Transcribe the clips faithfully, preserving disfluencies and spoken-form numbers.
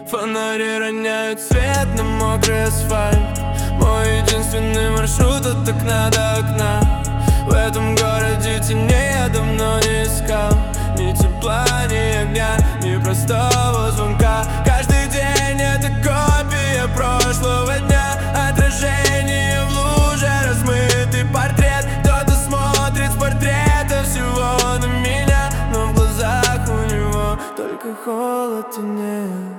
Фонари роняют свет на мокрый асфальт. Мой единственный маршрут от окна до окна. В этом городе теней я давно не искал. Ни тепла, ни огня, ни простого звонка. Каждый день это копия прошлого дня. Отражение в луже, размытый портрет. Кто-то смотрит с портрета всего на меня, но в глазах у него только холод и нет.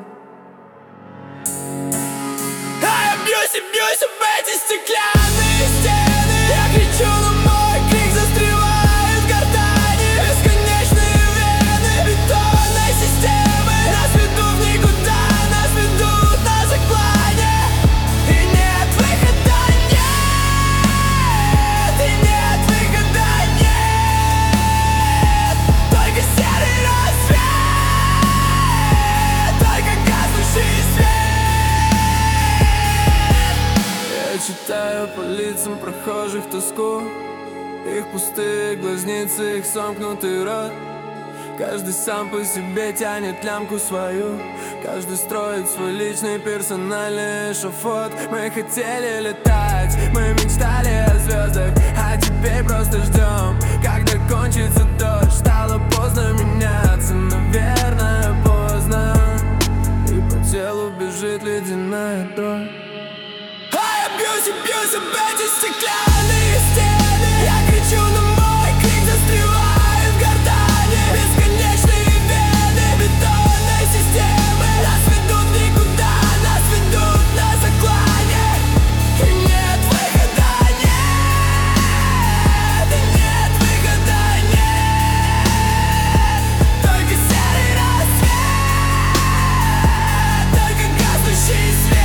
А я бьюсь и бьюсь об эти стеклянные стены. Я кричу, но мой крик застревает в гортани. Бесконечные вены бетонной системы нас ведут в никуда, нас ведут на заклане. И нет выхода, нет, и нет выхода, нет. Только серый рассвет, только гаснущий свет. Я читаю по лицам прохожих тоску, их пустые глазницы, их сомкнутый рот. Каждый сам по себе тянет лямку свою. Каждый строит свой личный персональный эшафот. Мы хотели летать, мы мечтали о звездах, а теперь просто ждем, когда кончится дождь. Стало поздно меняться, наверное, поздно. И по телу бежит ледяная дрожь. Бьюсь и бьюсь об эти стеклянные стены. Я кричу, но мой крик застревает в гортани. Бесконечные вены бетонной системы нас ведут в никуда, нас ведут на заклане. И нет выхода, нет, и нет выхода, нет. Только серый рассвет, только гаснущий свет.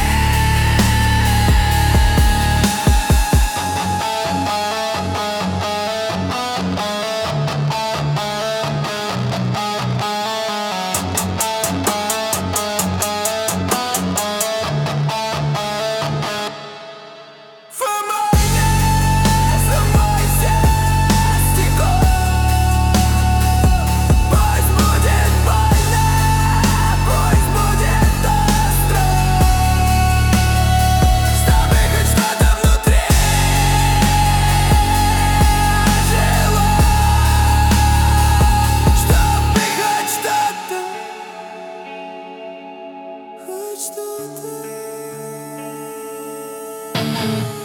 Что-то